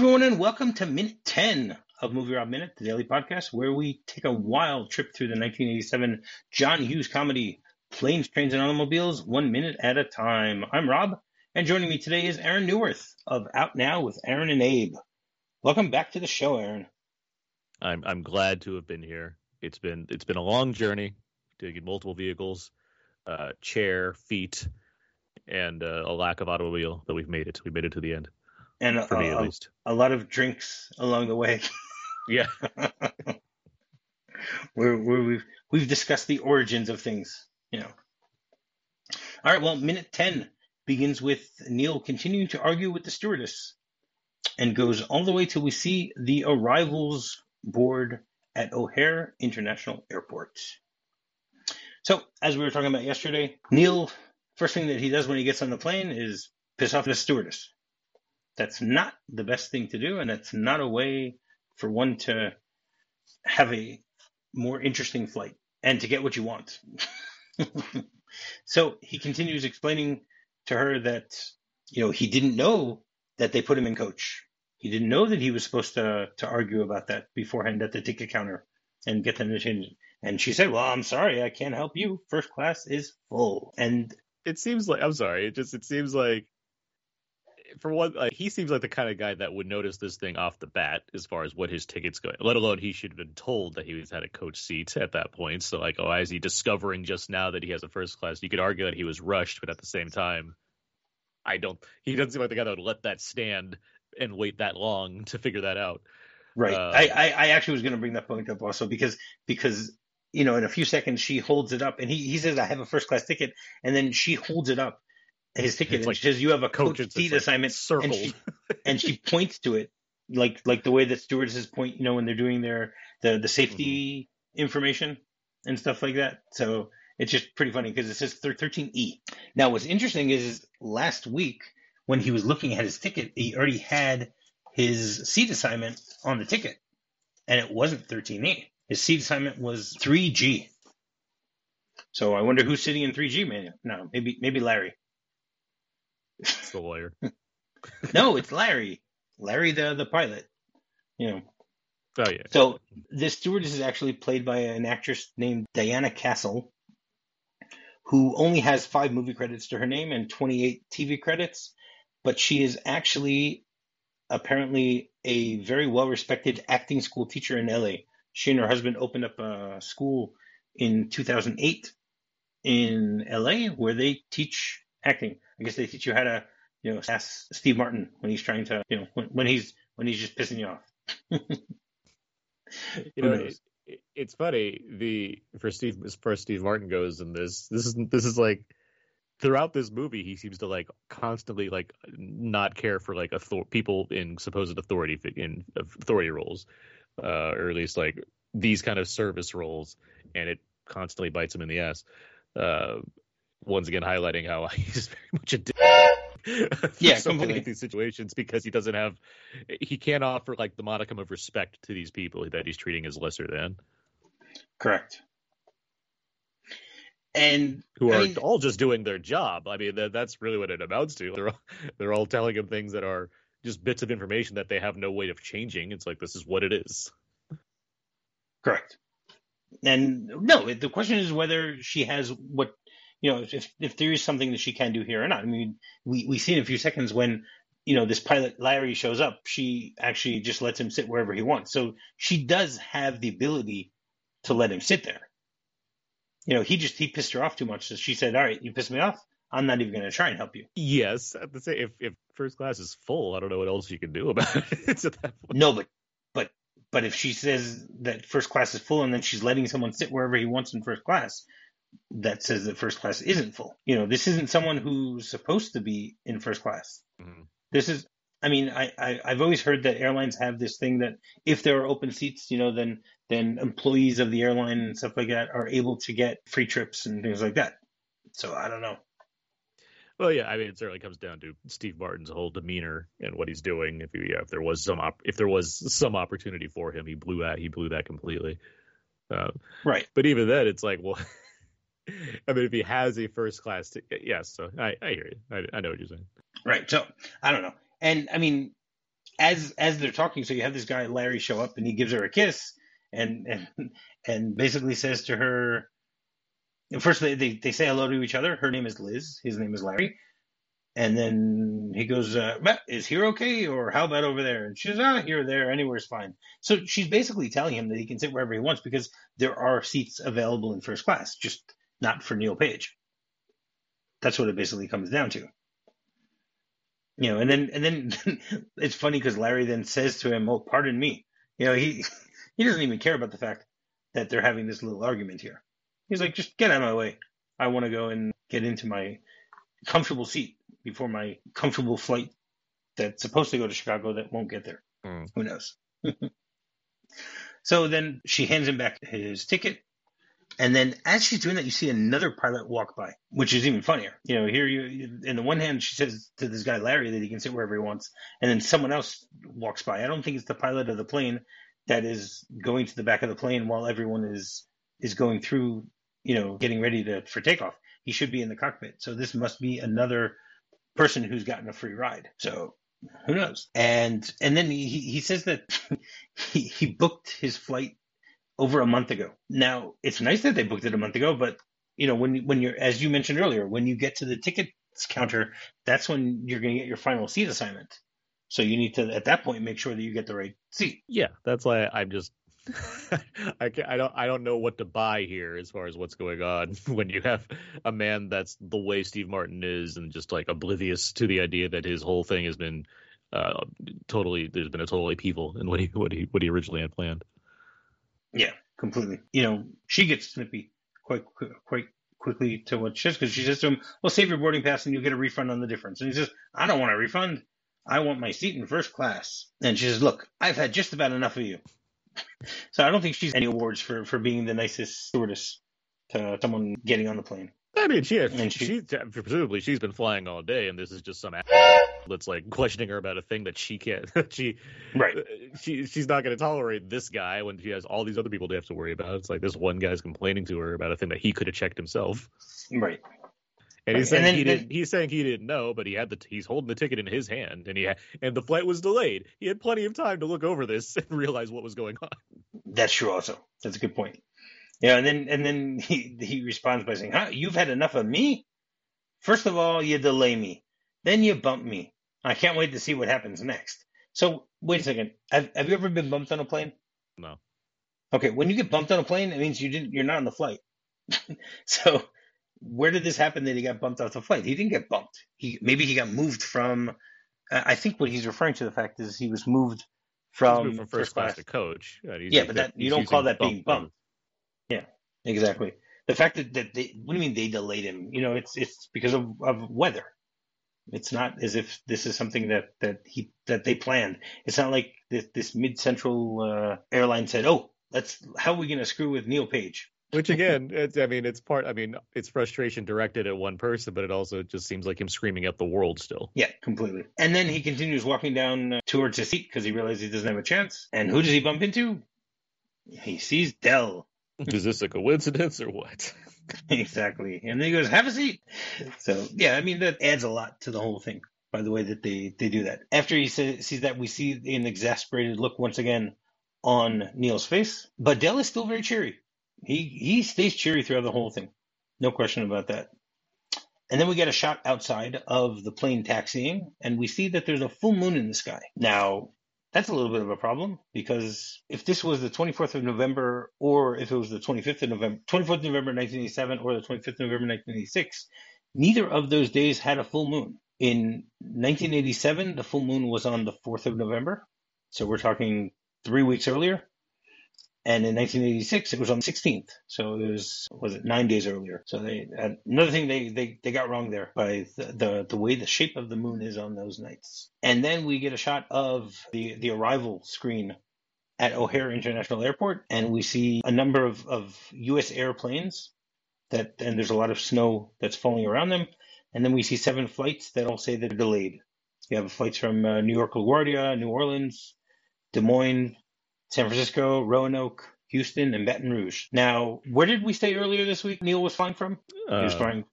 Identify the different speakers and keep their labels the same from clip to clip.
Speaker 1: everyone, and welcome to Minute 10 of Movie Rob Minute, the daily podcast where we take a wild trip through the 1987 John Hughes comedy Planes, Trains, and Automobiles, 1 minute at a time. I'm Rob, and joining me today is Aaron Neuwirth of Out Now with Aaron and Abe. Welcome back to the show, Aaron.
Speaker 2: I'm glad to have been here. It's been a long journey, taking multiple vehicles, chair, feet, and a lack of automobile, but we've made it. We made it to the end.
Speaker 1: And
Speaker 2: for me, at least.
Speaker 1: A lot of drinks along the way.
Speaker 2: Yeah.
Speaker 1: where we've discussed the origins of things, All right, well, minute 10 begins with Neil continuing to argue with the stewardess and goes all the way till we see the arrivals board at O'Hare International Airport. So, as we were talking about yesterday, Neil, first thing that he does when he gets on the plane is piss off the stewardess. That's not the best thing to do, and that's not a way for one to have a more interesting flight and to get what you want. So he continues explaining to her that, he didn't know that they put him in coach. He didn't know that he was supposed to argue about that beforehand at the ticket counter and get them to change it. And she said, well, I'm sorry, I can't help you. First class is full. And
Speaker 2: it seems like, I'm sorry, it seems like, for one, he seems like the kind of guy that would notice this thing off the bat as far as what his ticket's going, let alone he should have been told that he had a coach seat at that point. So why is he discovering just now that he has a first class? You could argue that he was rushed, but at the same time, he doesn't seem like the guy that would let that stand and wait that long to figure that out.
Speaker 1: Right. I actually was going to bring that point up also because in a few seconds she holds it up and he says, I have a first class ticket. And then she holds it up, his ticket, and she says, you have a coach seat assignment.
Speaker 2: Circled.
Speaker 1: And she points to it like the way that stewardesses point, when they're doing the safety information and stuff like that. So it's just pretty funny because it says 13E. Now, what's interesting is last week when he was looking at his ticket, he already had his seat assignment on the ticket, and it wasn't 13E. His seat assignment was 3G. So I wonder who's sitting in 3G, man. No, maybe Larry.
Speaker 2: It's the lawyer.
Speaker 1: No, it's Larry. Larry, the pilot.
Speaker 2: Oh, yeah.
Speaker 1: So this stewardess is actually played by an actress named Diana Castle, who only has 5 movie credits to her name and 28 TV credits, but she is actually apparently a very well-respected acting school teacher in LA. She and her husband opened up a school in 2008 in LA where they teach acting. I guess they teach you how to, ask Steve Martin when he's trying to, when he's just pissing you off.
Speaker 2: It's funny. For Steve Martin goes in this is like throughout this movie he seems to constantly not care for people in supposed authority roles, or at least these kind of service roles, and it constantly bites him in the ass. Once again, highlighting how he's very much a dick.
Speaker 1: Yeah,
Speaker 2: so many
Speaker 1: completely.
Speaker 2: of these situations because he can't offer the modicum of respect to these people that he's treating as lesser than.
Speaker 1: Correct. And
Speaker 2: who are all just doing their job. I mean, that's really what it amounts to. They're all telling him things that are just bits of information that they have no way of changing. It's this is what it is.
Speaker 1: Correct. And no, the question is whether she has what, if there is something that she can do here or not. I mean, we see in a few seconds when, this pilot Larry shows up, she actually just lets him sit wherever he wants. So she does have the ability to let him sit there. He pissed her off too much. So she said, all right, you pissed me off. I'm not even going to try and help you.
Speaker 2: Yes. At the same, if first class is full, I don't know what else you can do about it. It's at that point.
Speaker 1: No, but if she says that first class is full and then she's letting someone sit wherever he wants in first class, that says that first class isn't full. This isn't someone who's supposed to be in first class.
Speaker 2: Mm-hmm.
Speaker 1: This is, I've always heard that airlines have this thing that if there are open seats, then employees of the airline and stuff like that are able to get free trips and things like that. So I don't know.
Speaker 2: Well, yeah, I mean, it certainly comes down to Steve Martin's whole demeanor and what he's doing. If there was some opportunity for him, he blew that completely.
Speaker 1: Right.
Speaker 2: But even then, it's well, I mean, if he has a first class ticket, yes. So I hear you. I know what you're saying.
Speaker 1: Right. So I don't know. And I mean, as they're talking, so you have this guy Larry show up, and he gives her a kiss, and basically says to her, first they say hello to each other. Her name is Liz. His name is Larry. And then he goes, is here okay? Or how about over there? And she says, here or there, anywhere's fine. So she's basically telling him that he can sit wherever he wants because there are seats available in first class, just not for Neil Page. That's what it basically comes down to. And then it's funny because Larry then says to him, "Oh, pardon me." He doesn't even care about the fact that they're having this little argument here. He's like, just get out of my way. I want to go and get into my comfortable seat before my comfortable flight that's supposed to go to Chicago that won't get there. Who knows? So then she hands him back his ticket. And then as she's doing that, you see another pilot walk by, which is even funnier. Here in the one hand, she says to this guy, Larry, that he can sit wherever he wants. And then someone else walks by. I don't think it's the pilot of the plane that is going to the back of the plane while everyone is going through, getting ready for takeoff. He should be in the cockpit. So this must be another person who's gotten a free ride. So who knows? And then he says that he booked his flight over a month ago. Now, it's nice that they booked it a month ago, but when you're, as you mentioned earlier, when you get to the tickets counter, that's when you're going to get your final seat assignment. So you need to, at that point, make sure that you get the right seat.
Speaker 2: Yeah, that's why I'm just I don't know what to buy here as far as what's going on when you have a man that's the way Steve Martin is and just like oblivious to the idea that his whole thing has been there's been a total upheaval in what he originally had planned.
Speaker 1: Yeah, completely. She gets snippy quite quickly to what she says, because she says to him, well, save your boarding pass and you'll get a refund on the difference. And he says, I don't want a refund. I want my seat in first class. And she says, look, I've had just about enough of you. So I don't think she's any awards for being the nicest stewardess to someone getting on the plane.
Speaker 2: I mean, presumably she's been flying all day, and this is just some that's like questioning her about a thing that she can't. She's not going to tolerate this guy when she has all these other people to have to worry about. It's like this one guy's complaining to her about a thing that he could have checked himself.
Speaker 1: Right.
Speaker 2: And he's saying he's saying he didn't know, but he's holding the ticket in his hand, and the flight was delayed. He had plenty of time to look over this and realize what was going on.
Speaker 1: That's true. Also, that's a good point. And then he responds by saying, you've had enough of me? First of all, you delay me. Then you bump me. I can't wait to see what happens next. So, wait a second. Have you ever been bumped on a plane?
Speaker 2: No.
Speaker 1: Okay, when you get bumped on a plane, it means you're not on the flight. So, where did this happen that he got bumped off the flight? He didn't get bumped. Maybe he got moved from, I think what he's referring to the fact is he was moved from
Speaker 2: first class to coach.
Speaker 1: Yeah, but you don't call that being bumped. Yeah, exactly. The fact that they, what do you mean they delayed him? It's because of weather. It's not as if this is something that they planned. It's not like this mid-central airline said, how are we going to screw with Neil Page?
Speaker 2: Which again, it's frustration directed at one person, but it also just seems like him screaming at the world still.
Speaker 1: Yeah, completely. And then he continues walking down towards his seat because he realizes he doesn't have a chance. And who does he bump into? He sees Del.
Speaker 2: Is this a coincidence or what?
Speaker 1: Exactly. And then he goes, have a seat. So, yeah, that adds a lot to the whole thing by the way that they do that. After he sees that, we see an exasperated look once again on Neil's face. But Del is still very cheery. He stays cheery throughout the whole thing. No question about that. And then we get a shot outside of the plane taxiing, and we see that there's a full moon in the sky. Now, that's a little bit of a problem, because if this was the 24th of November, or if it was the 24th of November 1987, or the 25th of November 1986, neither of those days had a full moon. In 1987, the full moon was on the 4th of November, so we're talking 3 weeks earlier. And in 1986, it was on the 16th. So it was 9 days earlier. So another thing they got wrong there by the way the shape of the moon is on those nights. And then we get a shot of the arrival screen at O'Hare International Airport, and we see a number of U.S. airplanes and there's a lot of snow that's falling around them. And then we see 7 flights that all say they're delayed. You have flights from New York LaGuardia, New Orleans, Des Moines, San Francisco, Roanoke, Houston, and Baton Rouge. Now, where did we stay earlier this week? Neil was flying from. He was flying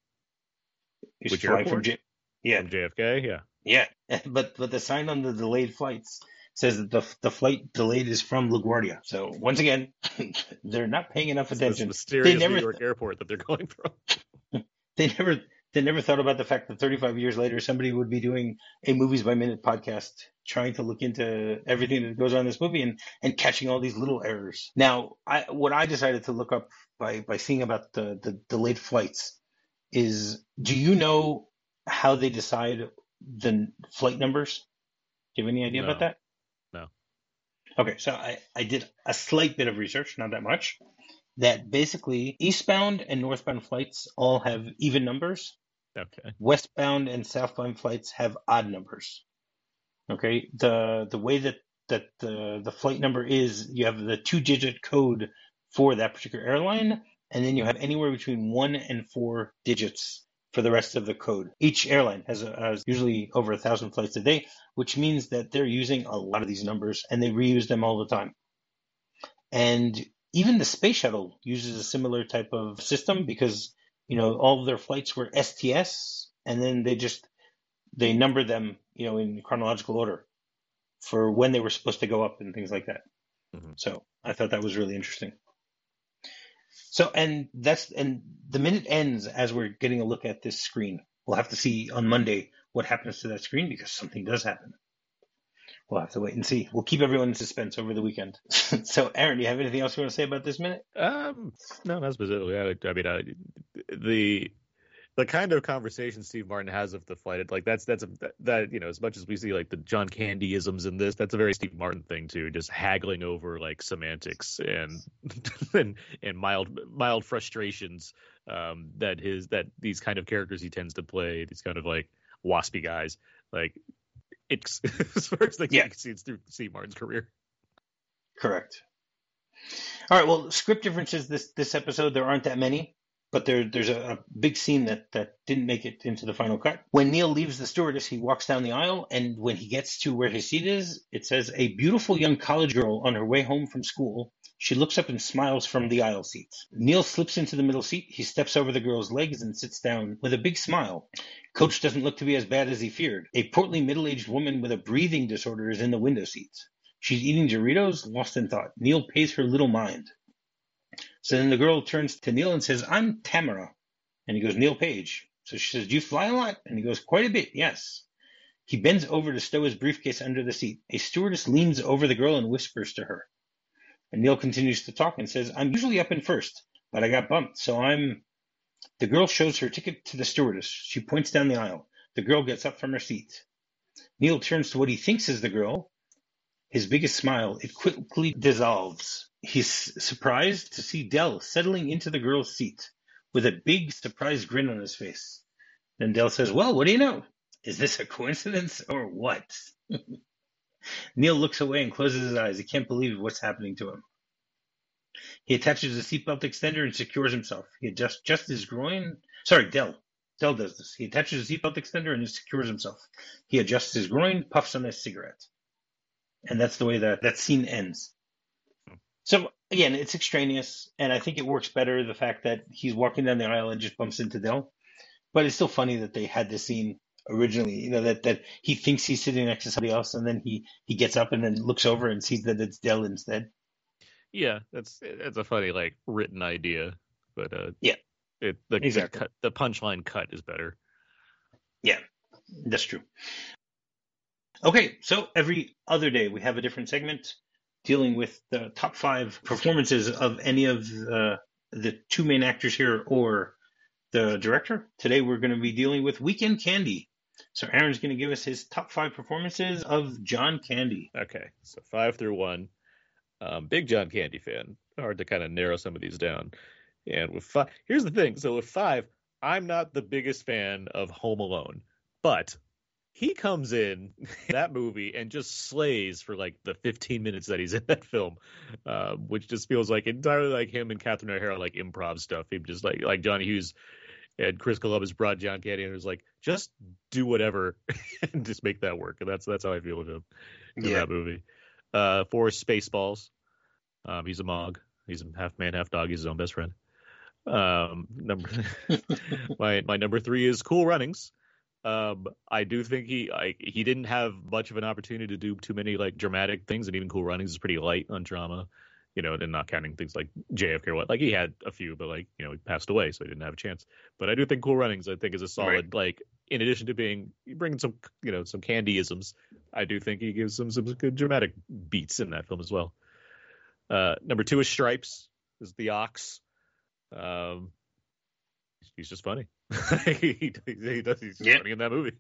Speaker 2: from
Speaker 1: JFK.
Speaker 2: Yeah.
Speaker 1: Yeah, but the sign on the delayed flights says that the flight delayed is from LaGuardia. So once again, they're not paying enough
Speaker 2: It's this
Speaker 1: attention.
Speaker 2: mysterious New York airport that they're going from.
Speaker 1: They never thought about the fact that 35 years later, somebody would be doing a Movies by Minute podcast, trying to look into everything that goes on in this movie and catching all these little errors. Now, what I decided to look up by seeing about the delayed flights is, do you know how they decide the flight numbers? Do you have any idea about that?
Speaker 2: No.
Speaker 1: Okay, so I did a slight bit of research, not that much, that basically eastbound and northbound flights all have even numbers.
Speaker 2: Okay.
Speaker 1: Westbound and southbound flights have odd numbers. Okay, the way that the flight number is, you have the 2-digit code for that particular airline, and then you have anywhere between 1 and 4 digits for the rest of the code. Each airline has usually over 1,000 flights a day, which means that they're using a lot of these numbers, and they reuse them all the time. And even the space shuttle uses a similar type of system because, all of their flights were STS, and then they number them, in chronological order for when they were supposed to go up and things like that.
Speaker 2: Mm-hmm.
Speaker 1: So I thought that was really interesting. So, and the minute ends as we're getting a look at this screen. We'll have to see on Monday what happens to that screen, because something does happen. We'll have to wait and see. We'll keep everyone in suspense over the weekend. So, Aaron, do you have anything else you want to say about this minute?
Speaker 2: No, not specifically. I mean, the kind of conversation Steve Martin has of the flight, like that's as much as we see like the John Candy-isms in this, that's a very Steve Martin thing too, just haggling over like semantics and and mild frustrations that these kind of characters he tends to play, these kind of like waspy guys, like it's as far as you can see, it's through Steve Martin's career.
Speaker 1: Correct. All right. Well, script differences this episode, there aren't that many, but there's a big scene that didn't make it into the final cut. When Neil leaves the stewardess, he walks down the aisle, and when he gets to where his seat is, it says, "A beautiful young college girl on her way home from school. She looks up and smiles from the aisle seat." Neil slips into the middle seat. He steps over the girl's legs and sits down with a big smile. Coach doesn't look to be as bad as he feared. A portly middle-aged woman with a breathing disorder is in the window seat. She's eating Doritos, lost in thought. Neil pays her little mind. So then the girl turns to Neil and says, "I'm Tamara." And he goes, "Neil Page." So she says, "Do you fly a lot?" And he goes, "Quite a bit, yes." He bends over to stow his briefcase under the seat. A stewardess leans over the girl and whispers to her. And Neil continues to talk and says, "I'm usually up in first, but I got bumped, so I'm..." The girl shows her ticket to the stewardess. She points down the aisle. The girl gets up from her seat. Neil turns to what he thinks is the girl. His biggest smile, it quickly dissolves. He's surprised to see Del settling into the girl's seat with a big surprised grin on his face. Then Del says, "Well, what do you know? Is this a coincidence or what?" Neil looks away and closes his eyes. He can't believe what's happening to him. He attaches a seatbelt extender and secures himself. He adjusts his groin. Sorry, Del. Del does this. He attaches a seatbelt extender and he secures himself. He adjusts his groin, puffs on his cigarette. And that's the way that scene ends. So, again, it's extraneous, and I think it works better, the fact that he's walking down the aisle and just bumps into Del. But it's still funny that they had this scene originally, that he thinks he's sitting next to somebody else, and then he gets up and then looks over and sees that it's Del instead.
Speaker 2: Yeah, that's a funny, like, written idea, but
Speaker 1: yeah,
Speaker 2: exactly. The punchline cut is better.
Speaker 1: Yeah, that's true. Okay, so every other day we have a different segment dealing with the top 5 performances of any of the 2 main actors here or the director. Today we're going to be dealing with Weekend Candy. So Aaron's going to give us his top 5 performances of John Candy.
Speaker 2: Okay, so 5 through 1. Big John Candy fan. Hard to kind of narrow some of these down. And with 5, here's the thing. So with 5, I'm not the biggest fan of Home Alone, but he comes in that movie and just slays for like the 15 minutes that he's in that film, which just feels like entirely like him and Catherine O'Hara, like improv stuff. He just like Johnny Hughes and Chris Columbus brought John Candy and was like, just do whatever and just make that work. And that's how I feel with him in that movie. 4, Spaceballs. He's a Mog. He's a half man, half dog. He's his own best friend. My number 3 is Cool Runnings. I do think he didn't have much of an opportunity to do too many like dramatic things, and even Cool Runnings is pretty light on drama, and not counting things like JFK or what. Like he had a few, but like he passed away, so he didn't have a chance. But I do think Cool Runnings, I think, is a solid like. In addition to bringing some some candyisms, I do think he gives some good dramatic beats in that film as well. Number 2 is Stripes, is the Ox. He's just funny. He's funny in that movie.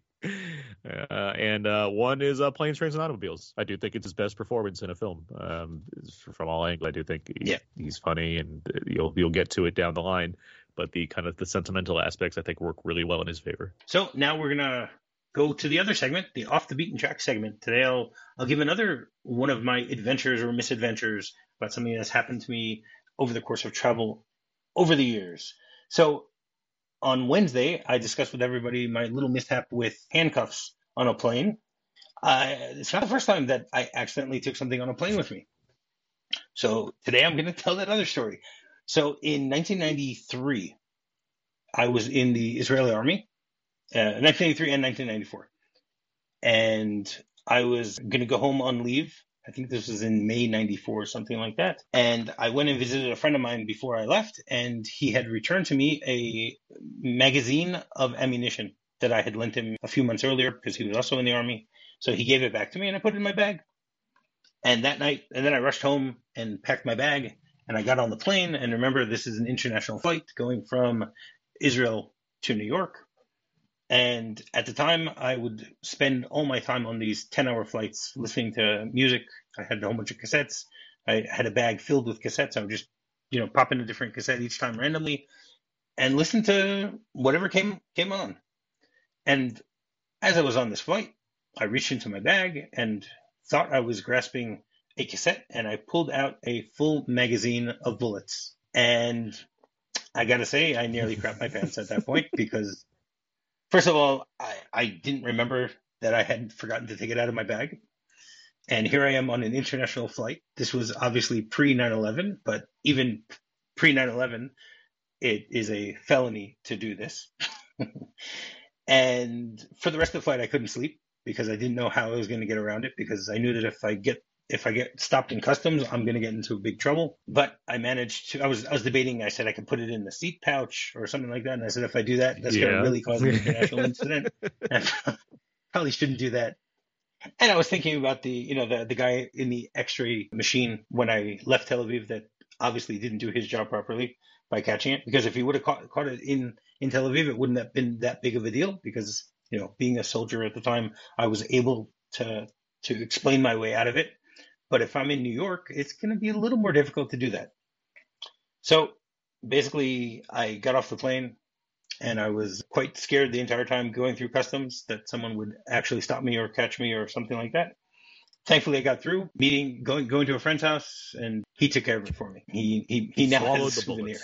Speaker 2: And 1 is Planes, Trains, and Automobiles. I do think it's his best performance in a film. From all angles, I do think he's funny, and you'll get to it down the line. But the kind of the sentimental aspects, I think, work really well in his favor.
Speaker 1: So now we're gonna go to the other segment, the off the beaten track segment. Today I'll give another one of my adventures or misadventures about something that's happened to me over the course of travel over the years. So on Wednesday, I discussed with everybody my little mishap with handcuffs on a plane. It's not the first time that I accidentally took something on a plane with me. So today I'm going to tell that other story. So in 1993, I was in the Israeli army, 1993 and 1994. And I was going to go home on leave. I think this was in May 94 or something like that. And I went and visited a friend of mine before I left, and he had returned to me a magazine of ammunition that I had lent him a few months earlier because he was also in the army. So he gave it back to me, and I put it in my bag. And that night, and then I rushed home and packed my bag, and I got on the plane. And remember, this is an international flight going from Israel to New York. And at the time, I would spend all my time on these 10-hour flights listening to music. I had a whole bunch of cassettes. I had a bag filled with cassettes. I would just, pop in a different cassette each time randomly and listen to whatever came on. And as I was on this flight, I reached into my bag and thought I was grasping a cassette, and I pulled out a full magazine of bullets. And I got to say, I nearly crapped my pants at that point because, first of all, I didn't remember that I had forgotten to take it out of my bag. And here I am on an international flight. This was obviously pre-9/11, but even pre-9/11, it is a felony to do this. And for the rest of the flight, I couldn't sleep because I didn't know how I was going to get around it, because I knew that if I get stopped in customs, I'm going to get into big trouble. But I managed to. I was debating. I said I could put it in the seat pouch or something like that. And I said if I do that, that's going to really cause an international incident. And probably shouldn't do that. And I was thinking about the guy in the X-ray machine when I left Tel Aviv that obviously didn't do his job properly by catching it, because if he would have caught it in Tel Aviv, it wouldn't have been that big of a deal, because being a soldier at the time, I was able to explain my way out of it. But if I'm in New York, it's going to be a little more difficult to do that. So basically, I got off the plane, and I was quite scared the entire time going through customs that someone would actually stop me or catch me or something like that. Thankfully, I got through, going to a friend's house, and he took care of it for me. He now has a souvenir.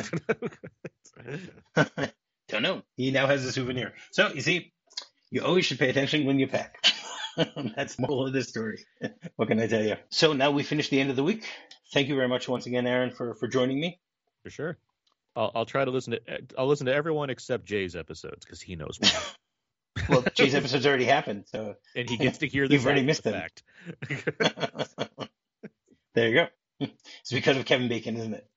Speaker 1: Don't know. He now has a souvenir. So you see, you always should pay attention when you pack. That's the moral of this story. What can I tell you? So now we finished the end of the week. Thank you very much once again, Aaron, for joining me.
Speaker 2: For sure. I'll try to listen to everyone except Jay's episodes, because he knows more.
Speaker 1: Well, Jay's episode's already happened, so
Speaker 2: and he gets to hear this.
Speaker 1: You've already missed them. There you go. It's because of Kevin Bacon, isn't it?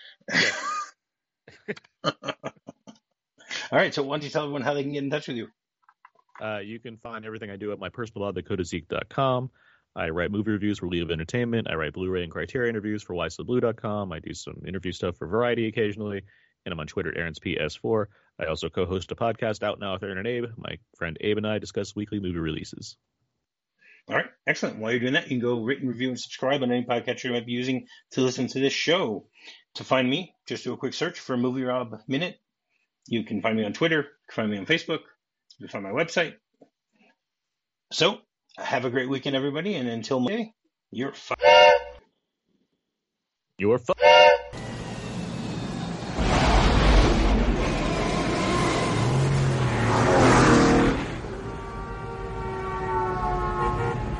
Speaker 1: Yeah. All right. So why don't you tell everyone how they can get in touch with you?
Speaker 2: You can find everything I do at my personal blog, thecodeofzeke.com. I write movie reviews for Wheel of Entertainment. I write Blu-ray and Criterion interviews for WhySoBlue.com. I do some interview stuff for Variety occasionally. And I'm on Twitter at AaronsPS4. I also co-host a podcast out now with Aaron and Abe. My friend Abe and I discuss weekly movie releases.
Speaker 1: All right. Excellent. While you're doing that, you can go rate and review and subscribe on any podcatcher you might be using to listen to this show. To find me, just do a quick search for Movie Rob Minute. You can find me on Twitter. You can find me on Facebook. You can find my website. So, have a great weekend, everybody. And until Monday, you're fine.
Speaker 2: You're fine.